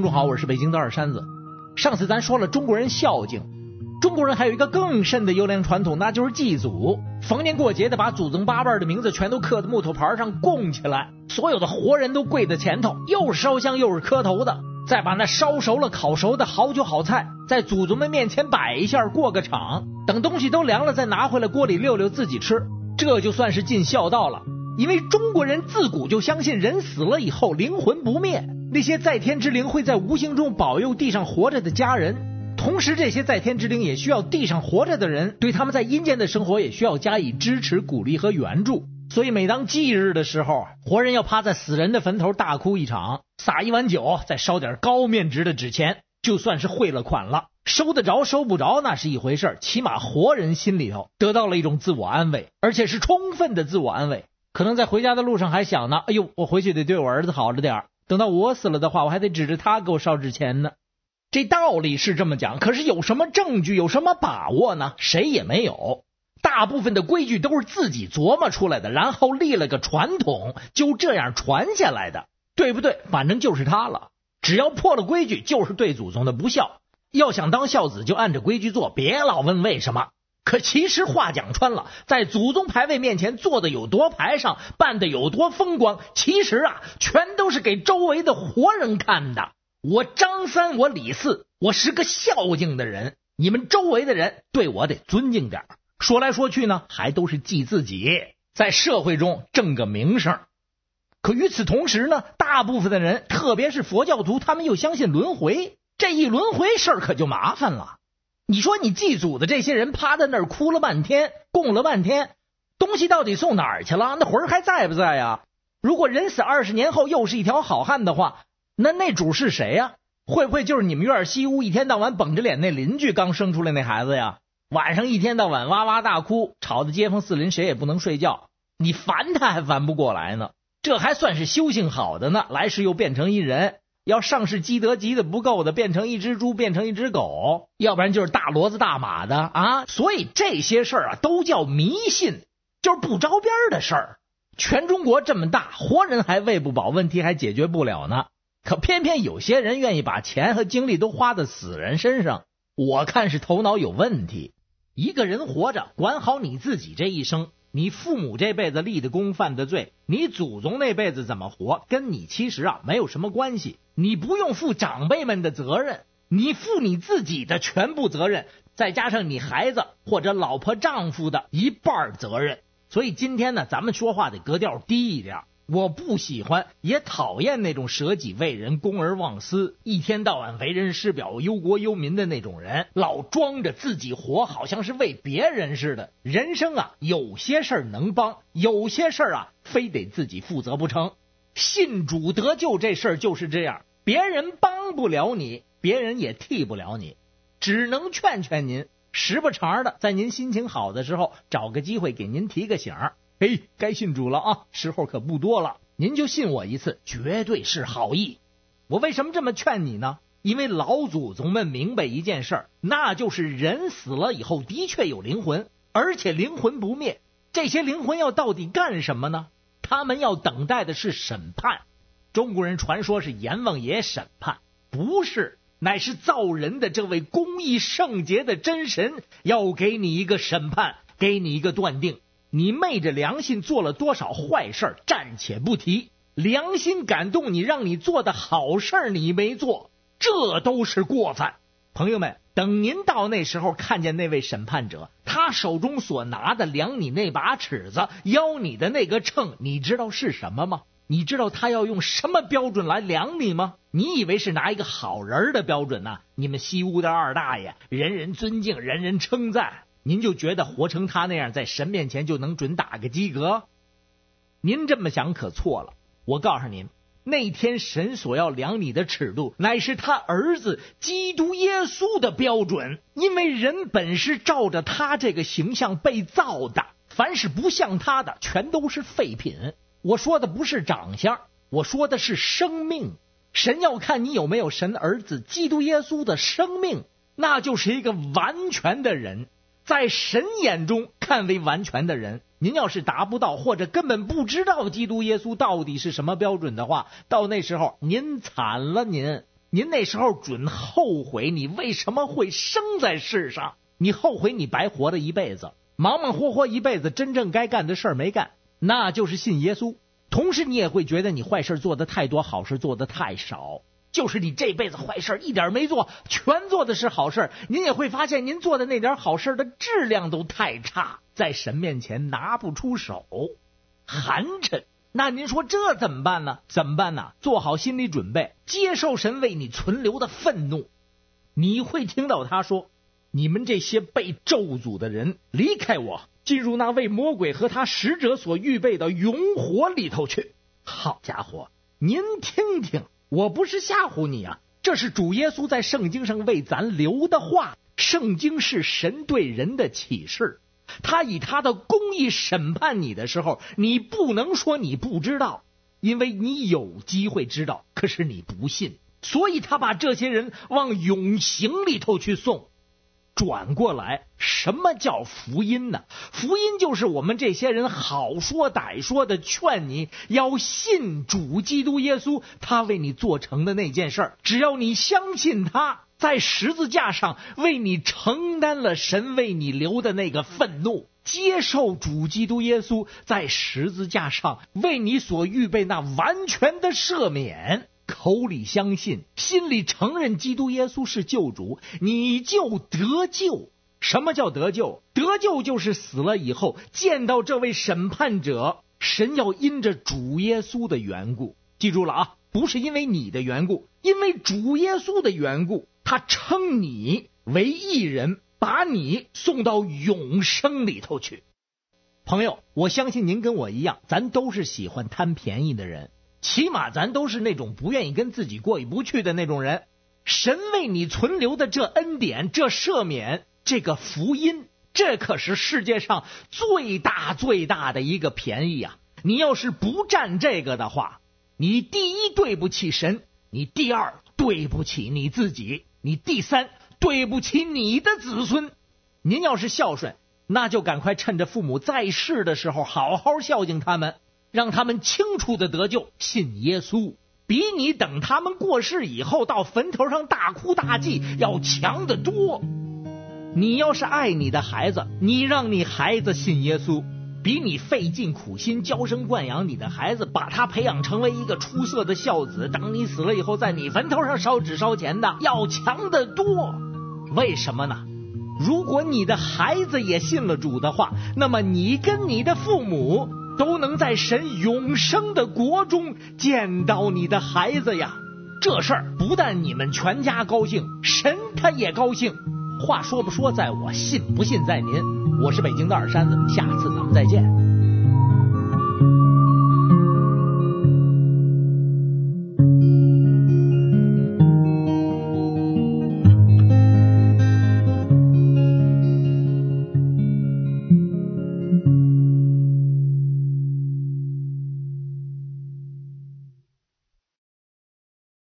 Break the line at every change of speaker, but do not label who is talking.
众好，我是北京的二山子。上次咱说了中国人孝敬，中国人还有一个更甚的优良传统，那就是祭祖。逢年过节的把祖宗八辈的名字全都刻在木头牌上供起来，所有的活人都跪在前头，又是烧香又是磕头的，再把那烧熟了烤熟的好酒好菜在祖宗们面前摆一下，过个场，等东西都凉了再拿回来锅里溜溜自己吃，这就算是尽孝道了。因为中国人自古就相信人死了以后灵魂不灭，那些在天之灵会在无形中保佑地上活着的家人，同时这些在天之灵也需要地上活着的人对他们在阴间的生活也需要加以支持鼓励和援助。所以每当忌日的时候，活人要趴在死人的坟头大哭一场，撒一碗酒，再烧点高面值的纸钱，就算是汇了款了。收得着收不着那是一回事，起码活人心里头得到了一种自我安慰，而且是充分的自我安慰。可能在回家的路上还想呢，哎呦，我回去得对我儿子好着点，等到我死了的话，我还得指着他给我烧纸钱呢。这道理是这么讲，可是有什么证据，有什么把握呢？谁也没有。大部分的规矩都是自己琢磨出来的，然后立了个传统，就这样传下来的，对不对？反正就是他了。只要破了规矩，就是对祖宗的不孝。要想当孝子，就按着规矩做，别老问为什么。可其实话讲穿了，在祖宗牌位面前做的有多排上，办的有多风光，其实全都是给周围的活人看的。我张三，我李四，我是个孝敬的人，你们周围的人对我得尊敬点。说来说去呢，还都是记自己在社会中挣个名声。可与此同时呢，大部分的人，特别是佛教徒，他们又相信轮回。这一轮回事儿可就麻烦了。你说你祭祖的这些人趴在那儿哭了半天，供了半天，东西到底送哪儿去了？那魂儿还在不在呀？如果人死20年后又是一条好汉的话，那主是谁呀？会不会就是你们院西屋一天到晚绷着脸那邻居刚生出来那孩子呀？晚上一天到晚哇哇大哭，吵得街坊四邻谁也不能睡觉，你烦他还烦不过来呢。这还算是修行好的呢，来世又变成一人。要上世积德积的不够的，变成一只猪，变成一只狗，要不然就是大骡子大马的啊！所以这些事儿都叫迷信，就是不着边的事儿。全中国这么大，活人还喂不饱，问题还解决不了呢。可偏偏有些人愿意把钱和精力都花在死人身上，我看是头脑有问题。一个人活着，管好你自己这一生。你父母这辈子立的功犯的罪，你祖宗那辈子怎么活，跟你其实没有什么关系。你不用负长辈们的责任，你负你自己的全部责任，再加上你孩子或者老婆丈夫的一半责任。所以今天呢，咱们说话得格调低一点。我不喜欢也讨厌那种舍己为人、公而忘私，一天到晚为人师表、忧国忧民的那种人，老装着自己活好像是为别人似的。人生有些事儿能帮，有些事儿非得自己负责不成。信主得救这事儿就是这样，别人帮不了你，别人也替不了你，只能劝劝您，时不常的在您心情好的时候找个机会给您提个醒儿。嘿，该信主了时候可不多了，您就信我一次，绝对是好意。我为什么这么劝你呢？因为老祖宗们明白一件事儿，那就是人死了以后的确有灵魂，而且灵魂不灭。这些灵魂要到底干什么呢？他们要等待的是审判。中国人传说是阎王爷审判，不是，乃是造人的这位公义圣洁的真神要给你一个审判，给你一个断定。你昧着良心做了多少坏事暂且不提，良心感动你让你做的好事你没做，这都是过犯。朋友们，等您到那时候看见那位审判者，他手中所拿的量你那把尺子，腰你的那个秤，你知道是什么吗？你知道他要用什么标准来量你吗？你以为是拿一个好人的标准呢？你们西屋的二大爷人人尊敬，人人称赞，您就觉得活成他那样在神面前就能准打个及格？您这么想可错了。我告诉您，那天神所要量你的尺度，乃是他儿子基督耶稣的标准。因为人本是照着他这个形象被造的，凡是不像他的全都是废品。我说的不是长相，我说的是生命。神要看你有没有神儿子基督耶稣的生命，那就是一个完全的人，在神眼中看为完全的人。您要是达不到，或者根本不知道基督耶稣到底是什么标准的话，到那时候您惨了，您您那时候准后悔你为什么会生在世上，你后悔你白活了一辈子，忙忙活活一辈子，真正该干的事儿没干，那就是信耶稣。同时你也会觉得你坏事做的太多，好事做的太少，就是你这辈子坏事一点没做，全做的是好事，您也会发现您做的那点好事的质量都太差，在神面前拿不出手，寒碜。那您说这怎么办呢？怎么办呢？做好心理准备，接受神为你存留的愤怒。你会听到他说，你们这些被咒诅的人，离开我，进入那为魔鬼和他使者所预备的永火里头去。好家伙，您听听，我不是吓唬你啊，这是主耶稣在圣经上为咱留的话。圣经是神对人的启示，他以他的公义审判你的时候，你不能说你不知道，因为你有机会知道，可是你不信，所以他把这些人往永刑里头去送。转过来，什么叫福音呢？福音就是我们这些人好说歹说的劝你要信主基督耶稣，他为你做成的那件事儿，只要你相信他在十字架上为你承担了神为你留的那个愤怒，接受主基督耶稣在十字架上为你所预备那完全的赦免，口里相信，心里承认基督耶稣是救主，你就得救。什么叫得救？得救就是死了以后见到这位审判者，神要因着主耶稣的缘故，记住了啊，不是因为你的缘故，因为主耶稣的缘故，他称你为义人，把你送到永生里头去。朋友，我相信您跟我一样，咱都是喜欢贪便宜的人，起码咱都是那种不愿意跟自己过意不去的那种人。神为你存留的这恩典，这赦免，这个福音，这可是世界上最大最大的一个便宜啊！你要是不占这个的话，你第一对不起神，你第二对不起你自己，你第三对不起你的子孙。您要是孝顺，那就赶快趁着父母在世的时候好好孝敬他们，让他们清楚的得救，信耶稣，比你等他们过世以后到坟头上大哭大祭要强得多。你要是爱你的孩子，你让你孩子信耶稣，比你费尽苦心娇生惯养你的孩子，把他培养成为一个出色的孝子，等你死了以后在你坟头上烧纸烧钱的要强得多。为什么呢？如果你的孩子也信了主的话，那么你跟你的父母都能在神永生的国中见到你的孩子呀。这事儿不但你们全家高兴，神他也高兴。话说不说在我，信不信在您。我是北京的二山子，下次咱们再见。